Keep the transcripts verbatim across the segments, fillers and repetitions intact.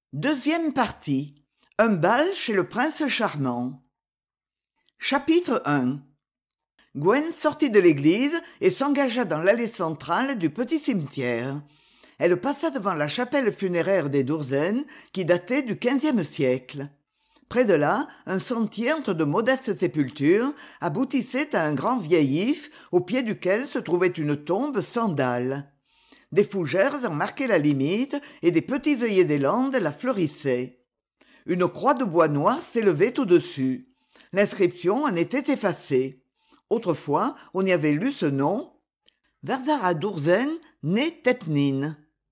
Deuxième partie. Un bal chez le prince charmant. Chapitre un. Gwen sortit de l'église et s'engagea dans l'allée centrale du petit cimetière. Elle passa devant la chapelle funéraire des Dourzen, qui datait du quinzième siècle. Près de là, un sentier entre de modestes sépultures aboutissait à un grand vieil if, au pied duquel se trouvait une tombe sans dalle. Des fougères en marquaient la limite et des petits œillets des landes la fleurissaient. Une croix de bois noir s'élevait au-dessus. L'inscription en était effacée. Autrefois, on y avait lu ce nom « Vardara Dourzen, né Tepnin ».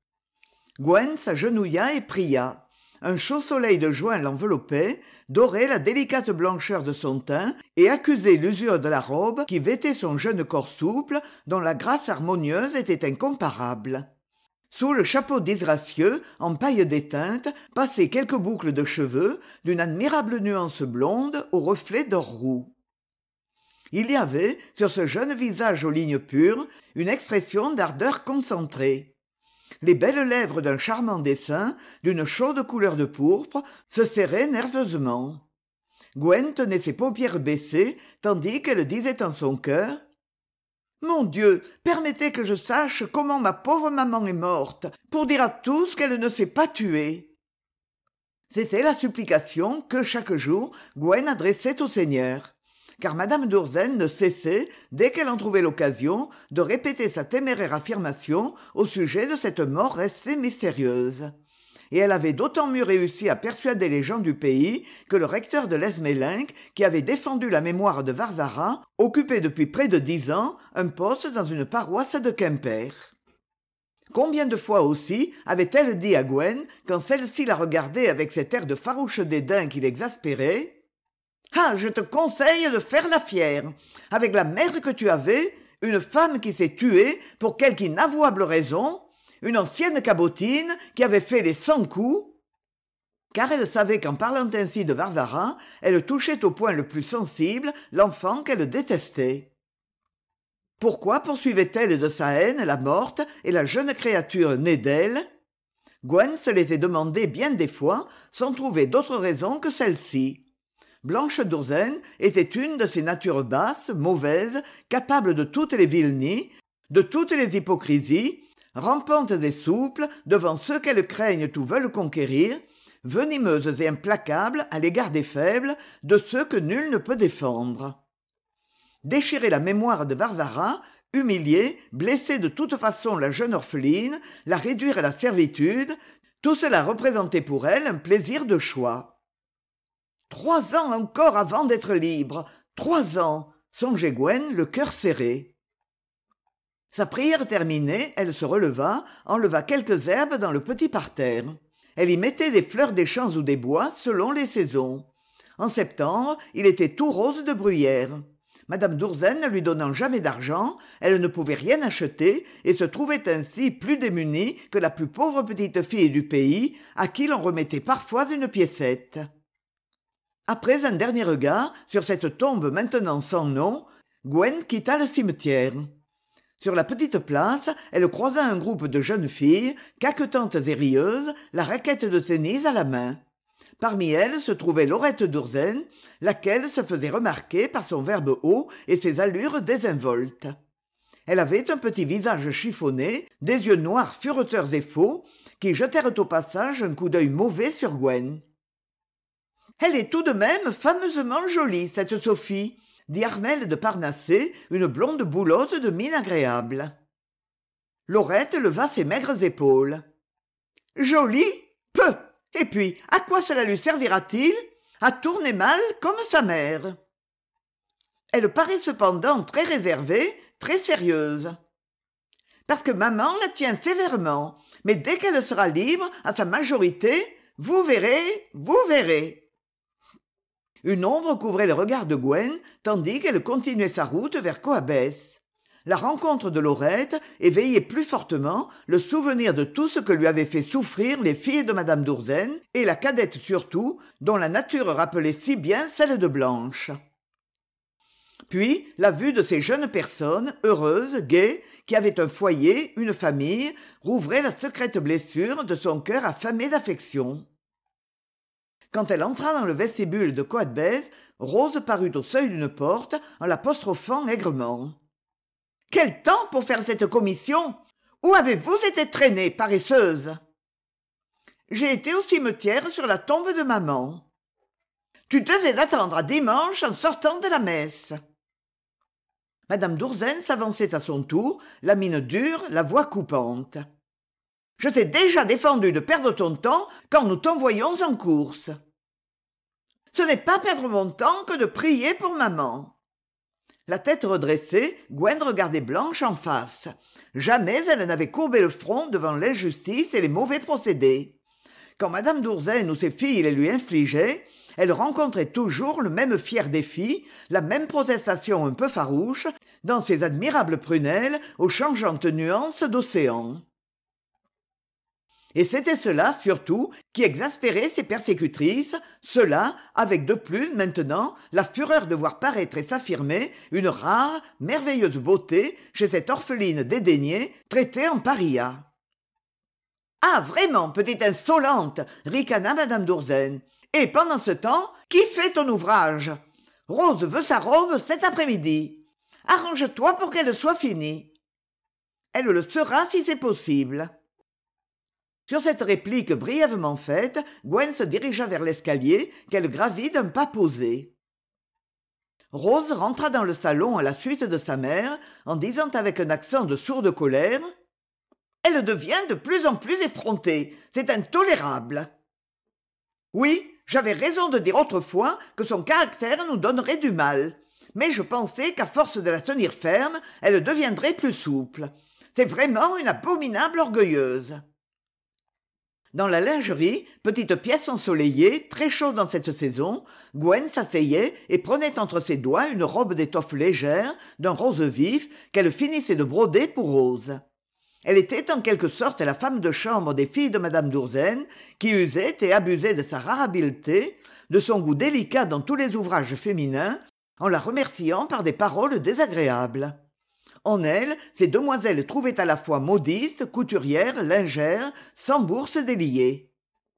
Gwen s'agenouilla et pria. Un chaud soleil de juin l'enveloppait, dorait la délicate blancheur de son teint et accusait l'usure de la robe qui vêtait son jeune corps souple, dont la grâce harmonieuse était incomparable. Sous le chapeau disgracieux, en paille déteinte, passaient quelques boucles de cheveux d'une admirable nuance blonde au reflet d'or roux. Il y avait, sur ce jeune visage aux lignes pures, une expression d'ardeur concentrée. Les belles lèvres d'un charmant dessin, d'une chaude couleur de pourpre, se serraient nerveusement. Gwen tenait ses paupières baissées, tandis qu'elle disait en son cœur « Mon Dieu, permettez que je sache comment ma pauvre maman est morte, pour dire à tous qu'elle ne s'est pas tuée. » C'était la supplication que, chaque jour, Gwen adressait au Seigneur. Car madame Dourzen ne cessait, dès qu'elle en trouvait l'occasion, de répéter sa téméraire affirmation au sujet de cette mort restée mystérieuse. Et elle avait d'autant mieux réussi à persuader les gens du pays que le recteur de l'Esmélinck, qui avait défendu la mémoire de Varvara, occupait depuis près de dix ans un poste dans une paroisse de Quimper. Combien de fois aussi avait-elle dit à Gwen, quand celle-ci la regardait avec cet air de farouche dédain qui l'exaspérait: « Ah, je te conseille de faire la fière. Avec la mère que tu avais, une femme qui s'est tuée pour quelque inavouable raison, une ancienne cabotine qui avait fait les cent coups. » Car elle savait qu'en parlant ainsi de Varvara, elle touchait au point le plus sensible l'enfant qu'elle détestait. Pourquoi poursuivait-elle de sa haine la morte et la jeune créature née d'elle? Gwen se l'était demandé bien des fois, sans trouver d'autre raison que celle-ci. Blanche Dourzen était une de ces natures basses, mauvaises, capables de toutes les vilenies, de toutes les hypocrisies, rampantes et souples devant ceux qu'elles craignent ou veulent conquérir, venimeuses et implacables à l'égard des faibles, de ceux que nul ne peut défendre. Déchirer la mémoire de Varvara, humilier, blesser de toute façon la jeune orpheline, la réduire à la servitude, tout cela représentait pour elle un plaisir de choix. Trois ans encore avant d'être libre, trois ans, songeait Gwen, le cœur serré. Sa prière terminée, elle se releva, enleva quelques herbes dans le petit parterre. Elle y mettait des fleurs des champs ou des bois selon les saisons. En septembre, il était tout rose de bruyère. Madame Dourzen ne lui donnant jamais d'argent, elle ne pouvait rien acheter et se trouvait ainsi plus démunie que la plus pauvre petite fille du pays, à qui l'on remettait parfois une piécette. Après un dernier regard sur cette tombe maintenant sans nom, Gwen quitta le cimetière. Sur la petite place, elle croisa un groupe de jeunes filles, caquetantes et rieuses, la raquette de tennis à la main. Parmi elles se trouvait Laurette Dourzen, laquelle se faisait remarquer par son verbe haut et ses allures désinvoltes. Elle avait un petit visage chiffonné, des yeux noirs fureteurs et faux, qui jetèrent au passage un coup d'œil mauvais sur Gwen. « Elle est tout de même fameusement jolie, cette Sophie, » dit Armelle de Parnassé, une blonde boulotte de mine agréable. Laurette leva ses maigres épaules. « Jolie? Peu! Et puis, à quoi cela lui servira-t-il? À tourner mal comme sa mère. » Elle paraît cependant très réservée, très sérieuse. « Parce que maman la tient sévèrement, mais dès qu'elle sera libre, à sa majorité, vous verrez, vous verrez. » Une ombre couvrait le regard de Gwen, tandis qu'elle continuait sa route vers Coabès. La rencontre de Laurette éveillait plus fortement le souvenir de tout ce que lui avaient fait souffrir les filles de madame Dourzen, et la cadette surtout, dont la nature rappelait si bien celle de Blanche. Puis, la vue de ces jeunes personnes, heureuses, gaies, qui avaient un foyer, une famille, rouvrait la secrète blessure de son cœur affamé d'affection. Quand elle entra dans le vestibule de Coadbez, Rose parut au seuil d'une porte en l'apostrophant aigrement. « Quel temps pour faire cette commission ? Où avez-vous été traînée, paresseuse ?» « J'ai été au cimetière sur la tombe de maman. »« Tu devais attendre à dimanche en sortant de la messe. » Madame d'Ourzen s'avançait à son tour, la mine dure, la voix coupante. « Je t'ai déjà défendu de perdre ton temps quand nous t'envoyions en course. »« Ce n'est pas perdre mon temps que de prier pour maman. » La tête redressée, Gwen regardait Blanche en face. Jamais elle n'avait courbé le front devant l'injustice et les mauvais procédés. Quand madame d'Ourzen ou ses filles les lui infligeaient, elle rencontrait toujours le même fier défi, la même protestation un peu farouche, dans ses admirables prunelles aux changeantes nuances d'océan. Et c'était cela, surtout, qui exaspérait ses persécutrices, cela, avec de plus, maintenant, la fureur de voir paraître et s'affirmer une rare, merveilleuse beauté chez cette orpheline dédaignée, traitée en paria. « Ah, vraiment, petite insolente !» ricana madame d'Ourzen. « Et pendant ce temps, qui fait ton ouvrage ? Rose veut sa robe cet après-midi. Arrange-toi pour qu'elle soit finie. » « Elle le sera si c'est possible. » Sur cette réplique brièvement faite, Gwen se dirigea vers l'escalier qu'elle gravit d'un pas posé. Rose rentra dans le salon à la suite de sa mère en disant avec un accent de sourde colère « Elle devient de plus en plus effrontée, c'est intolérable. » Oui, j'avais raison de dire autrefois que son caractère nous donnerait du mal, mais je pensais qu'à force de la tenir ferme, elle deviendrait plus souple. C'est vraiment une abominable orgueilleuse. Dans la lingerie, petite pièce ensoleillée, très chaude dans cette saison, Gwen s'asseyait et prenait entre ses doigts une robe d'étoffe légère, d'un rose vif, qu'elle finissait de broder pour Rose. Elle était en quelque sorte la femme de chambre des filles de madame d'Ourzen, qui usait et abusait de sa rare habileté, de son goût délicat dans tous les ouvrages féminins, en la remerciant par des paroles désagréables. En elle, ces demoiselles trouvaient à la fois modistes, couturières, lingères, sans bourse déliées.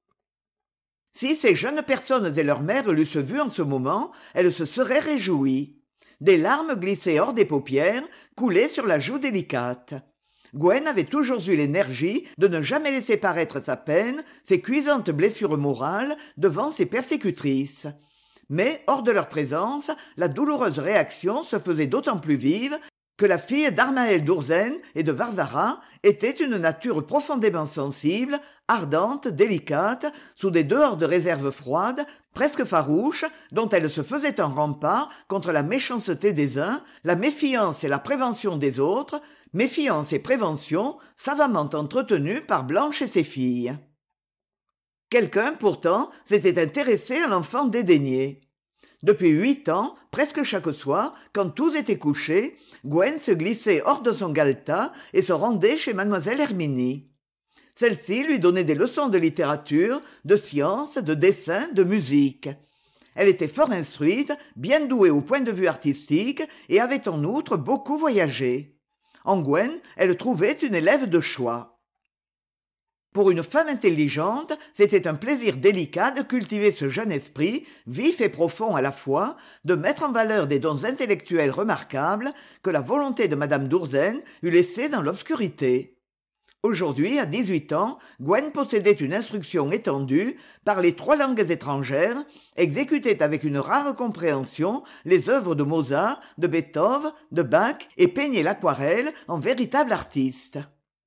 Si ces jeunes personnes et leur mère l'eussent vue en ce moment, elles se seraient réjouies. Des larmes glissaient hors des paupières, coulaient sur la joue délicate. Gwen avait toujours eu l'énergie de ne jamais laisser paraître sa peine, ses cuisantes blessures morales, devant ses persécutrices. Mais, hors de leur présence, la douloureuse réaction se faisait d'autant plus vive que la fille d'Armaël d'Ourzen et de Varvara était une nature profondément sensible, ardente, délicate, sous des dehors de réserve froide, presque farouche, dont elle se faisait un rempart contre la méchanceté des uns, la méfiance et la prévention des autres, méfiance et prévention savamment entretenues par Blanche et ses filles. Quelqu'un, pourtant, s'était intéressé à l'enfant dédaigné. Depuis huit ans, presque chaque soir, quand tous étaient couchés, Gwen se glissait hors de son galetas et se rendait chez mademoiselle Herminie. Celle-ci lui donnait des leçons de littérature, de science, de dessin, de musique. Elle était fort instruite, bien douée au point de vue artistique et avait en outre beaucoup voyagé. En Gwen, elle trouvait une élève de choix. Pour une femme intelligente, c'était un plaisir délicat de cultiver ce jeune esprit, vif et profond à la fois, de mettre en valeur des dons intellectuels remarquables que la volonté de madame d'Ourzen eût laissés dans l'obscurité. Aujourd'hui, à dix-huit ans, Gwen possédait une instruction étendue, parlait trois langues étrangères, exécutait avec une rare compréhension les œuvres de Mozart, de Beethoven, de Bach et peignait l'aquarelle en véritable artiste.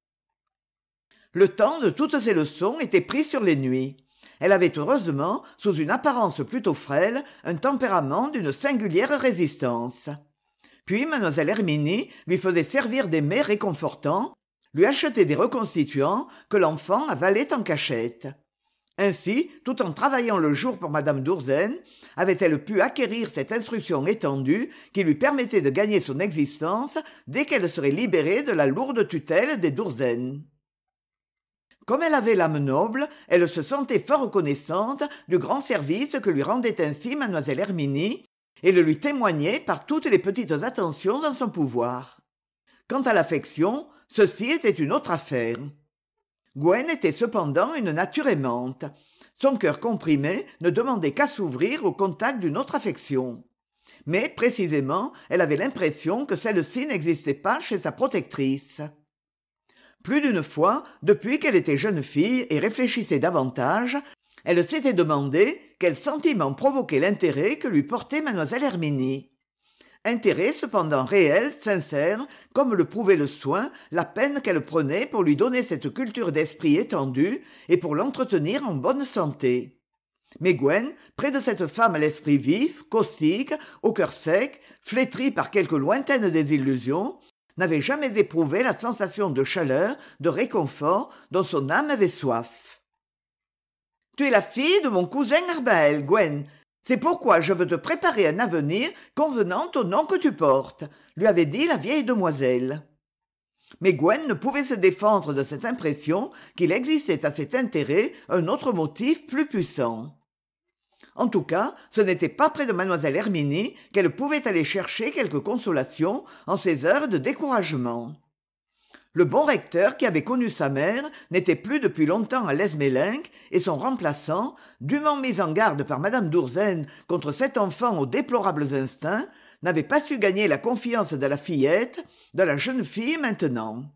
Le temps de toutes ces leçons était pris sur les nuits. Elle avait heureusement, sous une apparence plutôt frêle, un tempérament d'une singulière résistance. Puis mademoiselle Herminie lui faisait servir des mets réconfortants, lui achetait des reconstituants que l'enfant avalait en cachette. Ainsi, tout en travaillant le jour pour madame d'Ourzen, avait-elle pu acquérir cette instruction étendue qui lui permettait de gagner son existence dès qu'elle serait libérée de la lourde tutelle des d'Ourzen. Comme elle avait l'âme noble, elle se sentait fort reconnaissante du grand service que lui rendait ainsi mademoiselle Herminie et le lui témoignait par toutes les petites attentions dans son pouvoir. Quant à l'affection, ceci était une autre affaire. Gwen était cependant une nature aimante. Son cœur comprimé ne demandait qu'à s'ouvrir au contact d'une autre affection. Mais, précisément, elle avait l'impression que celle-ci n'existait pas chez sa protectrice. Plus d'une fois, depuis qu'elle était jeune fille et réfléchissait davantage, elle s'était demandé quel sentiment provoquait l'intérêt que lui portait mademoiselle Herminie. Intérêt cependant réel, sincère, comme le prouvait le soin, la peine qu'elle prenait pour lui donner cette culture d'esprit étendue et pour l'entretenir en bonne santé. Mais Gwen, près de cette femme à l'esprit vif, caustique, au cœur sec, flétrie par quelque lointaine désillusion, n'avait jamais éprouvé la sensation de chaleur, de réconfort dont son âme avait soif. « Tu es la fille de mon cousin Arbaël, Gwen. C'est pourquoi je veux te préparer un avenir convenant au nom que tu portes, » lui avait dit la vieille demoiselle. Mais Gwen ne pouvait se défendre de cette impression qu'il existait à cet intérêt un autre motif plus puissant. En tout cas, ce n'était pas près de mademoiselle Herminie qu'elle pouvait aller chercher quelque consolation en ces heures de découragement. Le bon recteur qui avait connu sa mère n'était plus depuis longtemps à Lesmélinck et son remplaçant, dûment mis en garde par madame d'Ourzen contre cet enfant aux déplorables instincts, n'avait pas su gagner la confiance de la fillette, de la jeune fille maintenant.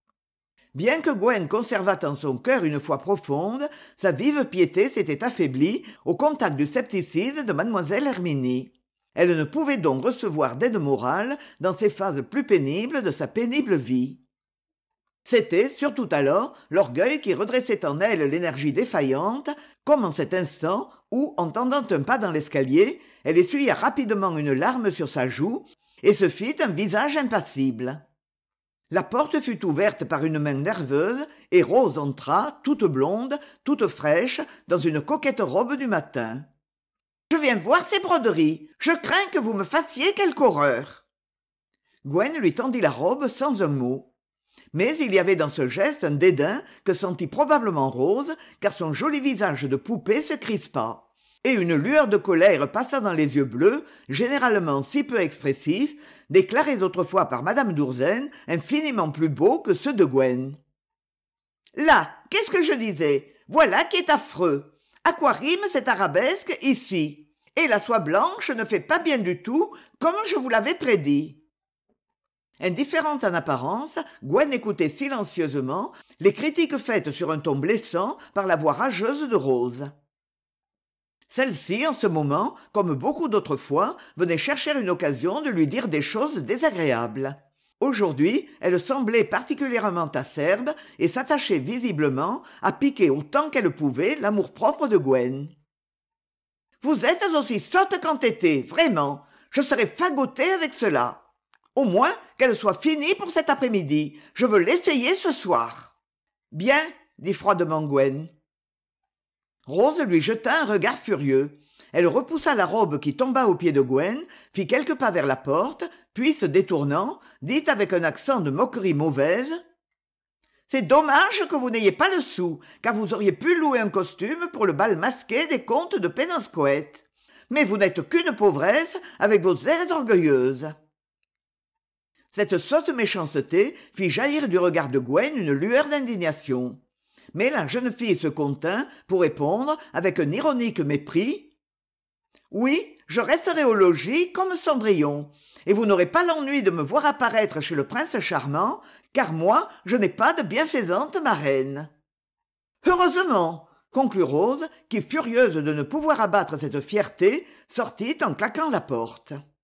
Bien que Gwen conservât en son cœur une foi profonde, sa vive piété s'était affaiblie au contact du scepticisme de mademoiselle Herminie. Elle ne pouvait donc recevoir d'aide morale dans ces phases plus pénibles de sa pénible vie. C'était, surtout alors, l'orgueil qui redressait en elle l'énergie défaillante, comme en cet instant où, entendant un pas dans l'escalier, elle essuya rapidement une larme sur sa joue et se fit un visage impassible. La porte fut ouverte par une main nerveuse et Rose entra, toute blonde, toute fraîche, dans une coquette robe du matin. « Je viens voir ces broderies. Je crains que vous me fassiez quelque horreur. » Gwen lui tendit la robe sans un mot. Mais il y avait dans ce geste un dédain que sentit probablement Rose, car son joli visage de poupée se crispa, et une lueur de colère passa dans les yeux bleus, généralement si peu expressifs, déclarés autrefois par madame d'Ourzen, infiniment plus beaux que ceux de Gwen. « Là, qu'est-ce que je disais ? Voilà qui est affreux. À quoi rime cette arabesque ici ? Et la soie blanche ne fait pas bien du tout, comme je vous l'avais prédit. » Indifférente en apparence, Gwen écoutait silencieusement les critiques faites sur un ton blessant par la voix rageuse de Rose. Celle-ci, en ce moment, comme beaucoup d'autres fois, venait chercher une occasion de lui dire des choses désagréables. Aujourd'hui, elle semblait particulièrement acerbe et s'attachait visiblement à piquer autant qu'elle pouvait l'amour-propre de Gwen. « Vous êtes aussi sotte qu'entêtée, vraiment. Je serais fagotée avec cela. Au moins, qu'elle soit finie pour cet après-midi. Je veux l'essayer ce soir. »« Bien, » dit froidement Gwen. Rose lui jeta un regard furieux. Elle repoussa la robe qui tomba aux pieds de Gwen, fit quelques pas vers la porte, puis, se détournant, dit avec un accent de moquerie mauvaise : « C'est dommage que vous n'ayez pas le sou, car vous auriez pu louer un costume pour le bal masqué des comtes de Péninscoët. Mais vous n'êtes qu'une pauvresse avec vos airs orgueilleuses. » Cette sotte méchanceté fit jaillir du regard de Gwen une lueur d'indignation. Mais la jeune fille se contint pour répondre avec un ironique mépris : « Oui, je resterai au logis comme Cendrillon, et vous n'aurez pas l'ennui de me voir apparaître chez le prince charmant, car moi, je n'ai pas de bienfaisante marraine. »« Heureusement !» conclut Rose, qui, furieuse de ne pouvoir abattre cette fierté, sortit en claquant la porte.